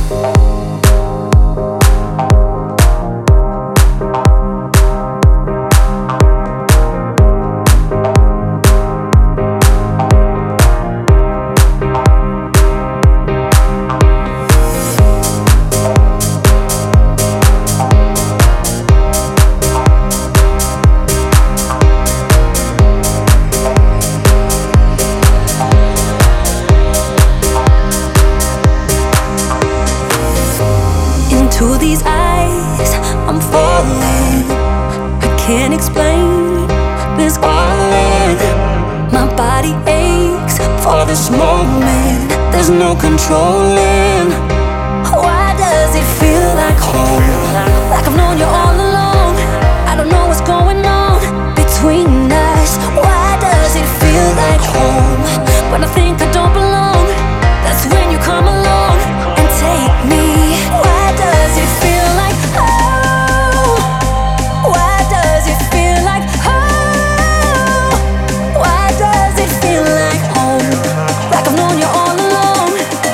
To these eyes, I'm falling. I can't explain this all in. My body aches for this moment. There's no controlling. Why does it feel like home? Like I've known you all along. I don't know what's going on between us. Why does it feel like home? When I think I don't belong, that's when you come along and take me. Why does it feel like home? Why does it feel like home? Why does it feel like home? Like I've known you all along.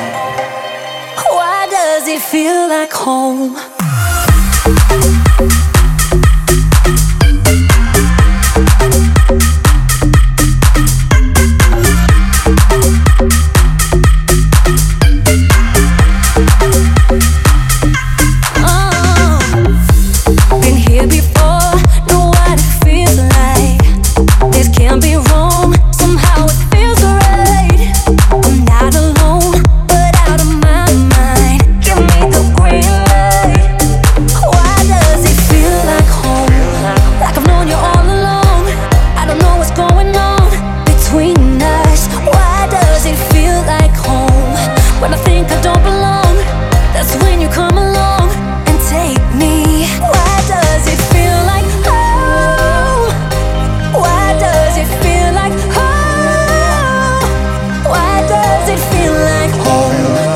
Why does it feel like home?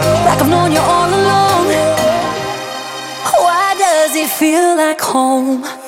Feel like home.